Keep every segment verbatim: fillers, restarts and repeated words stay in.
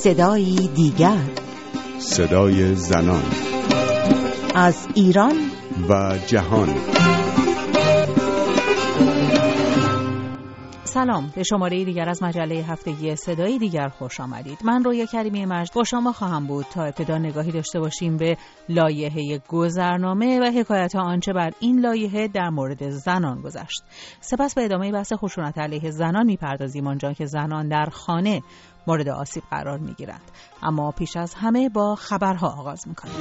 صدایی دیگر، صدای زنان از ایران و جهان. سلام، به شماره دیگر از مجله هفتگی صدای دیگر خوش آمدید. من رویا کریمی مجد با شما خواهم بود تا ابتدا نگاهی داشته باشیم به لایحه گذرنامه و حکایت آنچه بر این لایحه در مورد زنان گذشت. سپس به ادامه بحث خشونت علیه زنان میپردازیم، آنجا که زنان در خانه مورد آسیب قرار میگیرند. اما پیش از همه با خبرها آغاز میکنیم.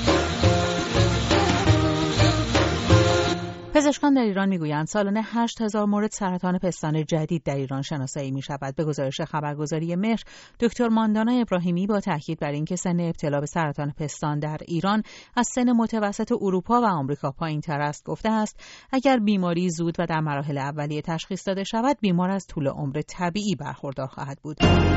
پزشکان در ایران میگویند سالانه هشت هزار مورد سرطان پستان جدید در ایران شناسایی می شود. به گزارش خبرگزاری مهر، دکتر ماندانا ابراهیمی با تاکید بر اینکه سن ابتلا به سرطان پستان در ایران از سن متوسط اروپا و آمریکا پایین‌تر است، گفته است اگر بیماری زود و در مراحل اولیه تشخیص داده شود، بیمار از طول عمر طبیعی برخوردار خواهد بود.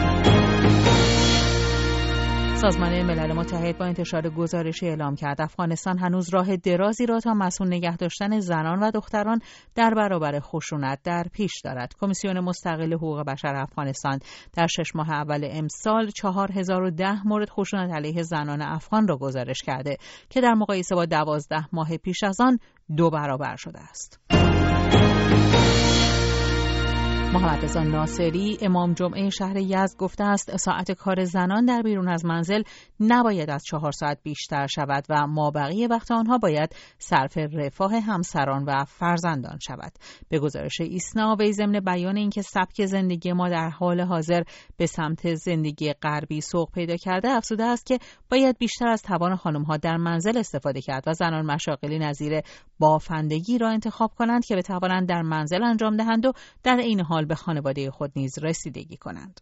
سازمان ملل متحد با انتشار گزارشی اعلام کرد افغانستان هنوز راه درازی را تا مسئول نگه داشتن زنان و دختران در برابر خشونت در پیش دارد. کمیسیون مستقل حقوق بشر افغانستان در شش ماه اول امسال چهار هزار و ده مورد خشونت علیه زنان افغان را گزارش کرده که در مقایسه با دوازده ماه پیش از آن دو برابر شده است. محمد رضا ناصری امام جمعه شهر یزد گفته است ساعت کار زنان در بیرون از منزل نباید از چهار ساعت بیشتر شود و مابقی وقت آنها باید صرف رفاه همسران و فرزندان شود. به گزارش ایسنا وی ضمن بیان اینکه سبک زندگی ما در حال حاضر به سمت زندگی غربی سوق پیدا کرده افزوده است که باید بیشتر از توان خانم‌ها در منزل استفاده کرد و زنان مشاغلی نظیر بافندگی را انتخاب کنند که بتوانند در منزل انجام دهند و در این حال به خانواده خود نیز رسیدگی کنند.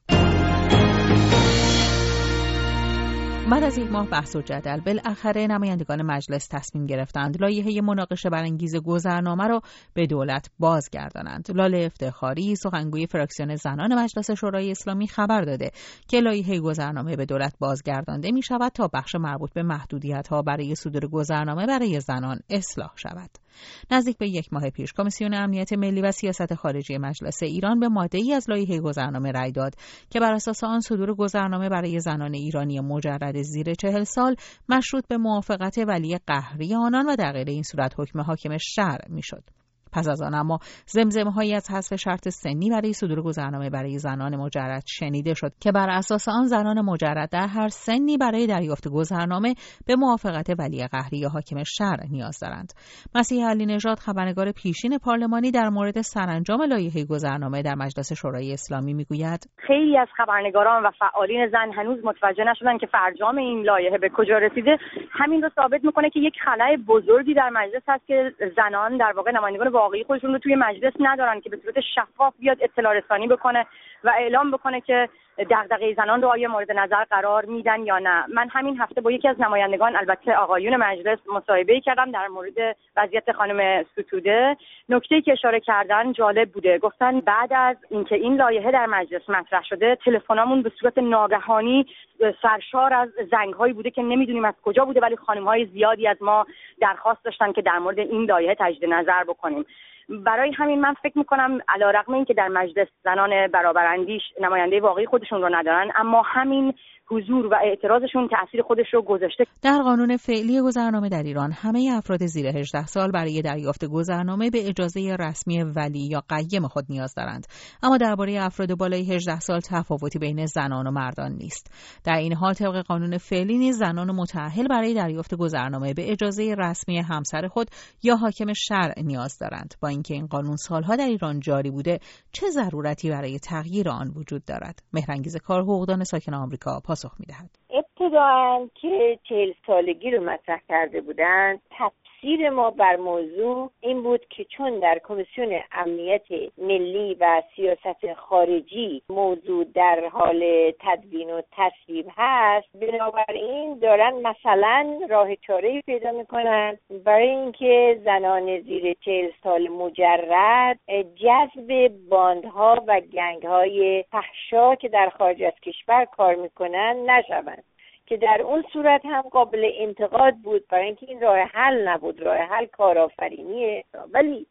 بعد از یک ماه بحث و جدل بالاخره نمایندگان مجلس تصمیم گرفتند لایحه مناقشه برانگیز گذرنامه را به دولت بازگردانند. لاله افتخاری سخنگوی فراکسیون زنان مجلس شورای اسلامی خبر داده که لایحه گذرنامه به دولت بازگردانده می شود تا بخش مربوط به محدودیت‌ها برای صدور گذرنامه برای زنان اصلاح شود. نزدیک به یک ماه پیش کمیسیون امنیت ملی و سیاست خارجی مجلس ایران به ماده‌ای از لایحه گذرنامه رأی داد که بر اساس آن صدور گذرنامه برای زنان ایرانی مجرد زیر چهل سال مشروط به موافقت ولی قهری آنان و در غیر این صورت حکم حاکم شرع میشد. پس از آن اما زمزمه‌هایی از حذف شرط سنی برای صدور گذرنامه برای زنان مجرد شنیده شد که بر اساس آن زنان مجرد در هر سنی برای دریافت گذرنامه به موافقت ولی قهری یا حاکم شرع نیاز دارند. مسیح علی نژاد خبرنگار پیشین پارلمانی در مورد سرانجام لایحه گذرنامه در مجلس شورای اسلامی میگوید خیلی از خبرنگاران و فعالین زن هنوز متوجه نشدن که فرجام این لایحه به کجا رسیده. همین رو ثابت میکنه که یک خلأ بزرگی در مجلس هست که زنان در واقع نمایندگان واقعی خودشون رو توی مجلس ندارن که به صورت شفاف بیاد اطلاع رسانی بکنه و اعلام بکنه که دغدغه زنان رو آیا مورد نظر قرار میدن یا نه. من همین هفته با یکی از نمایندگان البته آقایون مجلس مصاحبه کردم در مورد وضعیت خانم ستوده. نکته‌ای که اشاره کردن جالب بوده. گفتن بعد از اینکه این لایحه در مجلس مطرح شده تلفنامون به صورت ناگهانی سرشار از زنگ‌هایی بوده که نمیدونیم از کجا بوده، ولی خانم‌های زیادی از ما درخواست داشتن که در مورد این لایحه تجدید نظر بکنیم. برای همین من فکر میکنم علیرغم اینکه در مجلس زنان برابراندیش نماینده واقعی خودشون رو ندارن، اما همین حضور و اعتراضشون تأثیر خودش رو گذاشته. در قانون فعلی گذرنامه در ایران همه افراد زیر هجده سال برای دریافت گذرنامه به اجازه رسمی ولی یا قیم خود نیاز دارند، اما درباره افراد بالای هجده سال تفاوتی بین زنان و مردان نیست. در این حال طبق قانون فعلی نیز زنان متأهل برای دریافت گذرنامه به اجازه رسمی همسر خود یا حاکم شرع نیاز دارند. با اینکه این قانون سالها در ایران جاری بوده، چه ضرورتی برای تغییر آن وجود دارد؟ مهرانگیز کار حقوقدان ساکن آمریکا پاسخ می‌دهد. ابتداً که چهل سالگی رو مطرح کرده بودند، تفسیر ما بر موضوع این بود که چون در کمیسیون امنیت ملی و سیاست خارجی موضوع در حال تدوین و تصویب هست، بنابراین دارن مثلا راه چاره‌ای پیدا میکنن برای اینکه زنان زیر چهل سال مجرد جذب باندها و گنگ‌های فحشا که در خارج از کشور کار میکنن نشوند، که در اون صورت هم قابل انتقاد بود برای اینکه این راه حل نبود. راه حل کارآفرینیه. ولی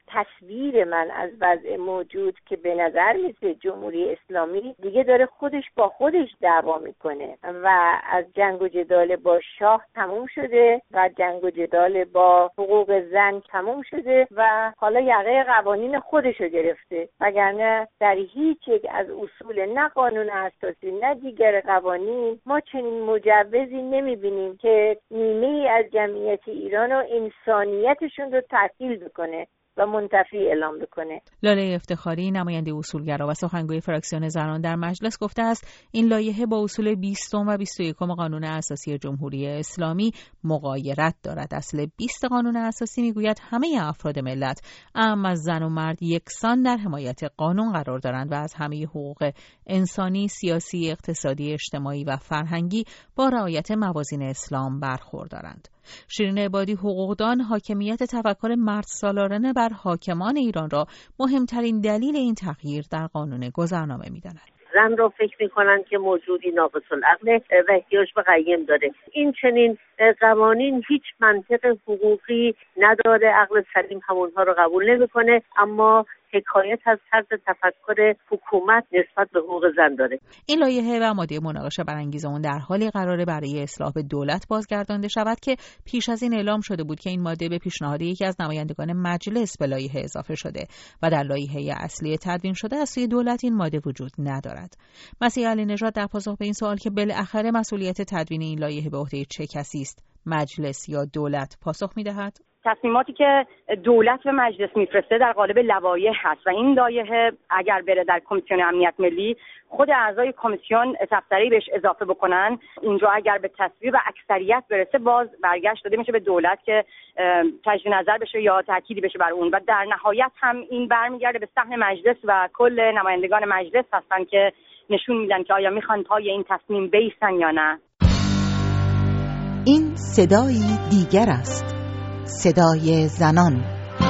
تصویر من از وضع موجود که به نظر میسه جمهوری اسلامی دیگه داره خودش با خودش دعوا میکنه و از جنگ و جدال با شاه تموم شده و جنگ و جدال با حقوق زن تموم شده و حالا یقه قوانین خودشو گرفته، وگرنه در هیچ یک از اصول نه قانون اساسی نه دیگر قوانین ما چنین مجوزی نمیبینیم که نیمه از جمعیت ایران و انسانیتشون رو تعطیل بکنه و منتفی اعلام بکنه. لاله افتخاری نماینده اصولگرا و سخنگوی فراکسیون زنان در مجلس گفته است این لایحه با اصول بیستم و بیست و یکم قانون اساسی جمهوری اسلامی مغایرت دارد. اصل بیست قانون اساسی میگوید همه افراد ملت اعم از زن و مرد یکسان در حمایت قانون قرار دارند و از همه حقوق انسانی، سیاسی، اقتصادی، اجتماعی و فرهنگی با رعایت موازین اسلام برخوردارند. شیرین عبادی حقوقدان حاکمیت تفکر مرد سالارانه بر حاکمان ایران را مهمترین دلیل این تغییر در قانون گذرنامه می‌داند. زن را فکر می‌کنند که موجودی ناقص العقل و احتیاج به قیم داره. این چنین قوانین هیچ منطق حقوقی نداره، عقل سلیم همونها رو قبول نمی‌کنه، اما حکایت از طرز تفکر حکومت نسبت به حقوق زن داره. این لایحه و ماده مناقشه برانگیز اون در حالی قراره برای اصلاح به دولت بازگردانده شود که پیش از این اعلام شده بود که این ماده به پیشنهاد یکی از نمایندگان مجلس به لایحه اضافه شده و در لایحه اصلی تدوین شده از سوی دولت این ماده وجود ندارد. مسیح علی نژاد در پاسخ به این سوال که بالاخره مسئولیت تدوین این لایحه به عهده چه کسی است، مجلس یا دولت، پاسخ می‌دهد تصمیماتی که دولت به مجلس میفرسته در قالب لوایح هست و این لایحه اگر بره در کمیسیون امنیت ملی خود اعضای کمیسیون تفسیری بهش اضافه بکنن، اینجا اگر به تصویب و اکثریت برسه باز برگشت داده میشه به دولت که تجدید نظر بشه یا تأکیدی بشه بر اون و در نهایت هم این برمیگرده به صحن مجلس و کل نمایندگان مجلس هستن که نشون میدن که آیا میخوان پای این تصمیم بیستن یا نه. این صدایی دیگر است، صدای زنان.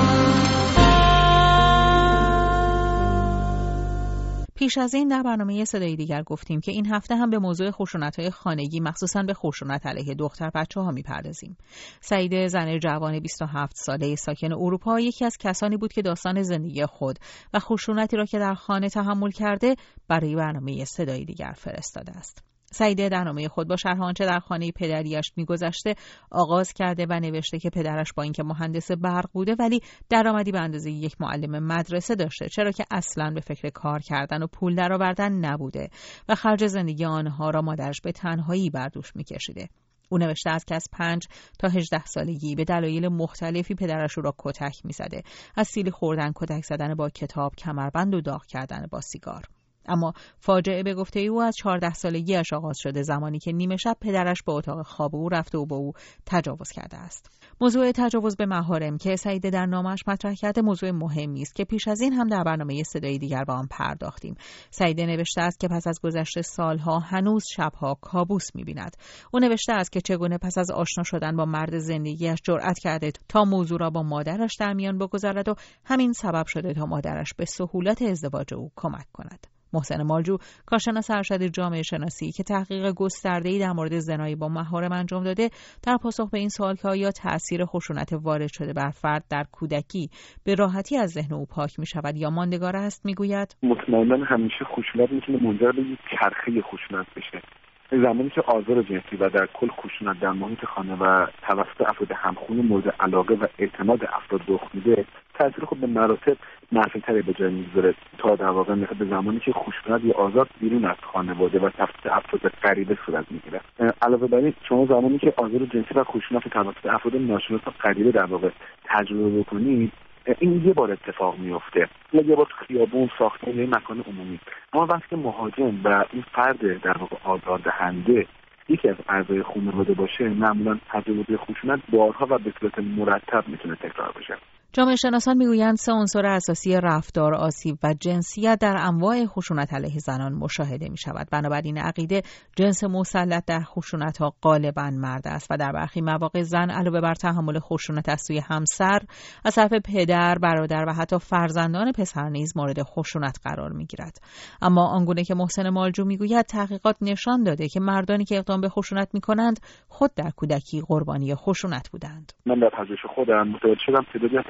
پیش از این در برنامه صدای دیگر گفتیم که این هفته هم به موضوع خشونت‌های خانگی مخصوصاً به خشونت علیه دختر بچه‌ها می‌پردازیم. سعیده، زن جوان بیست و هفت ساله ساکن اروپا، یکی از کسانی بود که داستان زندگی خود و خشونتی را که در خانه تحمل کرده برای برنامه صدای دیگر فرستاده است. سعیده در نامه خود با شرح آنچه در خانه پدریش می‌گذشته آغاز کرده و نوشته که پدرش با اینکه مهندس برق بوده ولی درآمدی به اندازه یک معلم مدرسه داشته، چرا که اصلاً به فکر کار کردن و پول درآوردن نبوده و خرج زندگی آنها را مادرش به تنهایی بر دوش می‌کشیده. او نوشته است که از پنج تا هجده سالگی به دلایل مختلفی پدرش او را کتک می‌زده، از سیلی خوردن، کتک زدن با کتاب، کمربند و داغ کردن با سیگار. اما فاجعه به گفته او از چهارده سالگیش آغاز شده، زمانی که نیمه شب پدرش به اتاق خواب او رفته و با او تجاوز کرده است. موضوع تجاوز به محارم که سعیده در نامش مطرح کرده موضوع مهمی است که پیش از این هم در برنامه صدای دیگر با آن پرداختیم. سعیده نوشته است که پس از گذشت سالها هنوز شبها کابوس می‌بیند. او نوشته است که چگونه پس از آشنا شدن با مرد زندگیش جرأت کرده تا موضوع را با مادرش در میان بگذارد و همین سبب شده تا مادرش به سهولت ازدواج او کمک کند. محسن مالجو، کارشناس ارشد جامعه شناسی که تحقیق گسترده‌ای در مورد زنایی با محارم انجام داده، در پاسخ به این سوال که آیا تأثیر خشونت وارد شده بر فرد در کودکی به راحتی از ذهن او پاک می‌شود یا ماندگار است، میگوید مطمئناً همیشه خشونت میتونه منجر به یک چرخه خشونت بشه. زمانی که آزار جنسی و در کل خشونت در محیط خانه و توسط افراد همخون مورد علاقه و اعتماد افراد رخ میده، تأثیر خود به مراتب منفی‌تری به جای میگذاره تا در واقع به زمانی که خشونت یا آزار بیرون از خانواده و توسط افراد غریبه صورت میگیره. علاوه بر این، شما زمانی که آزار جنسی و خشونت توسط افراد ناشناس و غریبه در واقع تجربه بکنید، این یه بار اتفاق میفته، یا یه بار تو خیابون، ساختمان یا مکان عمومی. اما وقتی که مهاجم و این فرد در واقع آزاردهنده یکی از اعضای خانواده باشه، معمولا تجربه خشونت بارها و به صورت مرتب میتونه تکرار بشه. جامعه شناسان میگویند سه عنصر اساسی رفتار، آسیب و جنسیت در انواع خشونت علیه زنان مشاهده می شود. بنابراین عقیده جنس مسلط در خشونت ها غالباً مرد است و در برخی مواقع زن علاوه بر تحمل خشونت از سوی همسر، از طرف پدر، برادر و حتی فرزندان پسر نیز مورد خشونت قرار می گیرد. اما آنگونه که محسن مالجو میگوید تحقیقات نشان داده که مردانی که اقدام به خشونت می کنند خود در کودکی قربانی خشونت بودند. من در پژوهش خودم متوجه شدم تعدادی از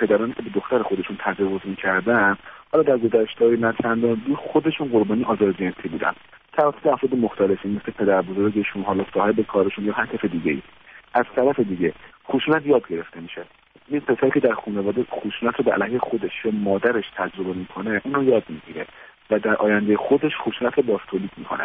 پدرانی که به دختر خودشون تجاوز میکردن حالا در گذشته‌های نه چندان دور خودشون قربانی آزار جنسی بودن توسط افراد مختلفی مثل پدر بزرگشون، حالا صاحب کارشون یا هر کس دیگه‌ای. از طرف دیگه خشونت یاد گرفته میشه. این پسری که در خانواده خشونت رو به علیه خودش یا مادرش تجربه میکنه اونو یاد میگیره و در آینده خودش خشونت رو بازتولید میکنه.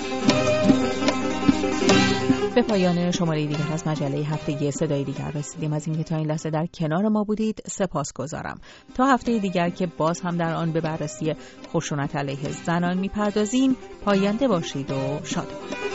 به پایان شماره دیگر از مجله هفتگی صدای دیگر رسیدیم. از اینکه تا این لحظه در کنار ما بودید سپاسگزارم. تا هفته دیگر که باز هم در آن به بررسی خشونت علیه زنان میپردازیم، پاینده باشید و شاد باشید.